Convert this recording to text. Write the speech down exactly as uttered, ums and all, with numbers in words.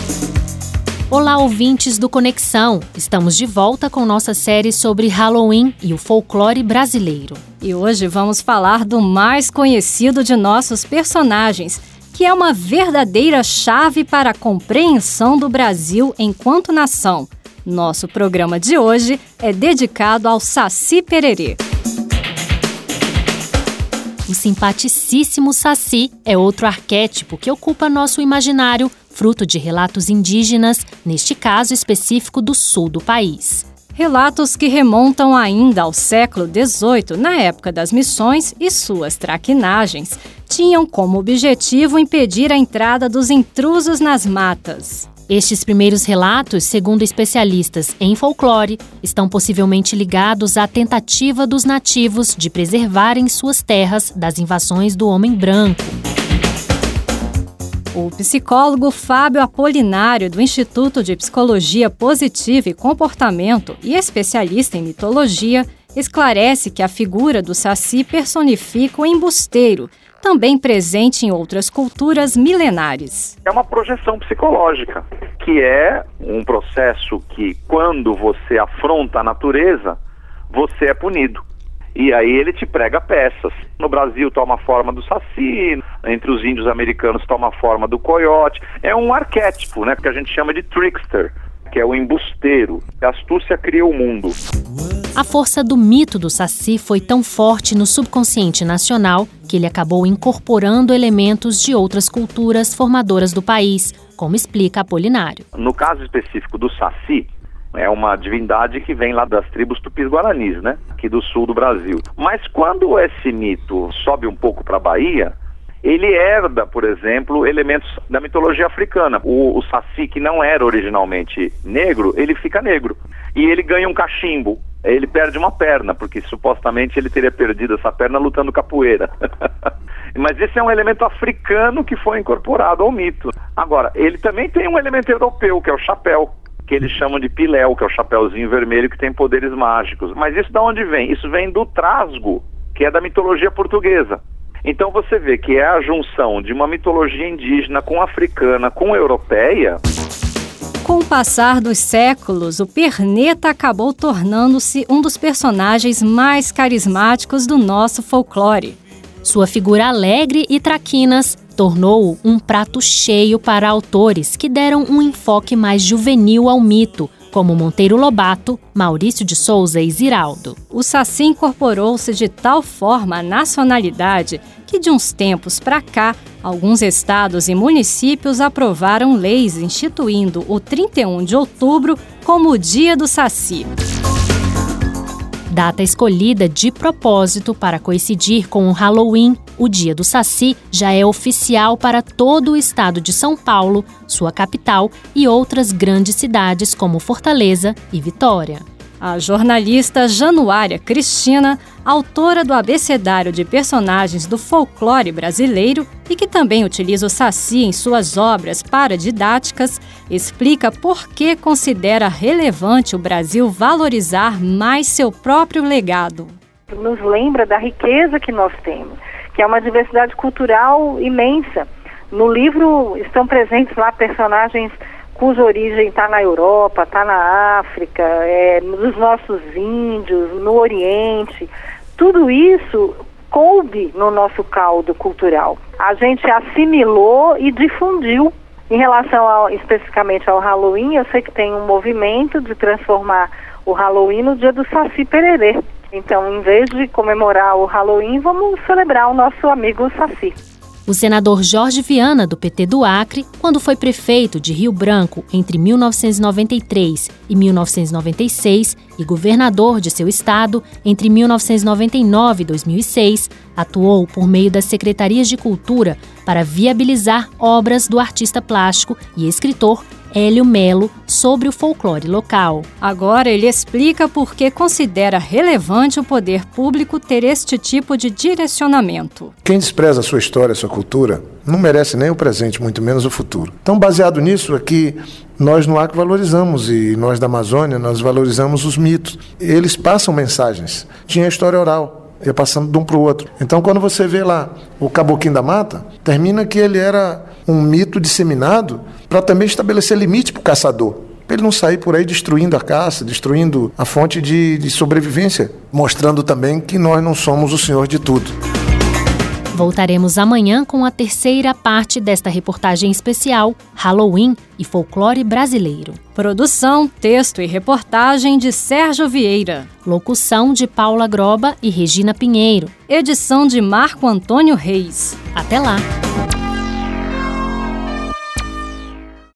Olá, ouvintes do Conexão! Estamos de volta com nossa série sobre Halloween e o folclore brasileiro. E hoje vamos falar do mais conhecido de nossos personagens, que é uma verdadeira chave para a compreensão do Brasil enquanto nação. Nosso programa de hoje é dedicado ao Saci Pererê. O simpaticíssimo Saci é outro arquétipo que ocupa nosso imaginário, fruto de relatos indígenas, neste caso específico do sul do país. Relatos que remontam ainda ao século dezoito, na época das missões, e suas traquinagens tinham como objetivo impedir a entrada dos intrusos nas matas. Estes primeiros relatos, segundo especialistas em folclore, estão possivelmente ligados à tentativa dos nativos de preservarem suas terras das invasões do homem branco. O psicólogo Fábio Apolinário, do Instituto de Psicologia Positiva e Comportamento e especialista em mitologia, esclarece que a figura do Saci personifica o embusteiro, também presente em outras culturas milenares. É uma projeção psicológica, que é um processo que, quando você afronta a natureza, você é punido. E aí ele te prega peças. No Brasil toma a forma do Saci, entre os índios americanos toma a forma do coiote. É um arquétipo, né, que a gente chama de trickster, que é o embusteiro. A astúcia cria o mundo. A força do mito do Saci foi tão forte no subconsciente nacional que ele acabou incorporando elementos de outras culturas formadoras do país, como explica Apolinário. No caso específico do Saci, é uma divindade que vem lá das tribos tupis-guaranis, né? Aqui do sul do Brasil. Mas quando esse mito sobe um pouco para a Bahia, ele herda, por exemplo, elementos da mitologia africana. O, o Saci, que não era originalmente negro, ele fica negro. E ele ganha um cachimbo. Ele perde uma perna, porque supostamente ele teria perdido essa perna lutando capoeira. Mas esse é um elemento africano que foi incorporado ao mito. Agora, ele também tem um elemento europeu, que é o chapéu, que eles chamam de piléu, que é o chapéuzinho vermelho que tem poderes mágicos. Mas isso de onde vem? Isso vem do trasgo, que é da mitologia portuguesa. Então você vê que é a junção de uma mitologia indígena com africana, com europeia. Com o passar dos séculos, o Perneta acabou tornando-se um dos personagens mais carismáticos do nosso folclore. Sua figura alegre e traquinas tornou-o um prato cheio para autores que deram um enfoque mais juvenil ao mito, como Monteiro Lobato, Maurício de Souza e Ziraldo. O Saci incorporou-se de tal forma à nacionalidade que, de uns tempos para cá, alguns estados e municípios aprovaram leis instituindo o trinta e um de outubro como o Dia do Saci. Data escolhida de propósito para coincidir com o Halloween, o Dia do Saci já é oficial para todo o estado de São Paulo, sua capital e outras grandes cidades como Fortaleza e Vitória. A jornalista Januária Cristina, autora do abecedário de personagens do folclore brasileiro e que também utiliza o Saci em suas obras paradidáticas, explica por que considera relevante o Brasil valorizar mais seu próprio legado. Nos lembra da riqueza que nós temos, que é uma diversidade cultural imensa. No livro estão presentes lá personagens cuja origem está na Europa, está na África, é, nos nossos índios, no Oriente. Tudo isso coube no nosso caldo cultural. A gente assimilou e difundiu. Em relação ao, especificamente ao Halloween, eu sei que tem um movimento de transformar o Halloween no dia do Saci Pererê. Então, em vez de comemorar o Halloween, vamos celebrar o nosso amigo Saci. O senador Jorge Viana, do P T do Acre, quando foi prefeito de Rio Branco entre mil novecentos e noventa e três e mil novecentos e noventa e seis e governador de seu estado entre mil novecentos e noventa e nove e dois mil e seis, atuou por meio das secretarias de cultura para viabilizar obras do artista plástico e escritor Hélio Melo sobre o folclore local. Agora ele explica por que considera relevante o poder público ter este tipo de direcionamento. Quem despreza a sua história, a sua cultura, não merece nem o presente, muito menos o futuro. Então, baseado nisso, aqui nós no Acre valorizamos, e nós da Amazônia, nós valorizamos os mitos. Eles passam mensagens. Tinha a história oral. ia passando de um para o outro. Então, quando você vê lá o Caboclinho da Mata, termina que ele era um mito disseminado para também estabelecer limite para o caçador, para ele não sair por aí destruindo a caça, destruindo a fonte de, de sobrevivência, mostrando também que nós não somos o senhor de tudo. Voltaremos amanhã com a terceira parte desta reportagem especial Halloween e Folclore Brasileiro. Produção, texto e reportagem de Sérgio Vieira. Locução de Paula Groba e Regina Pinheiro. Edição de Marco Antônio Reis. Até lá!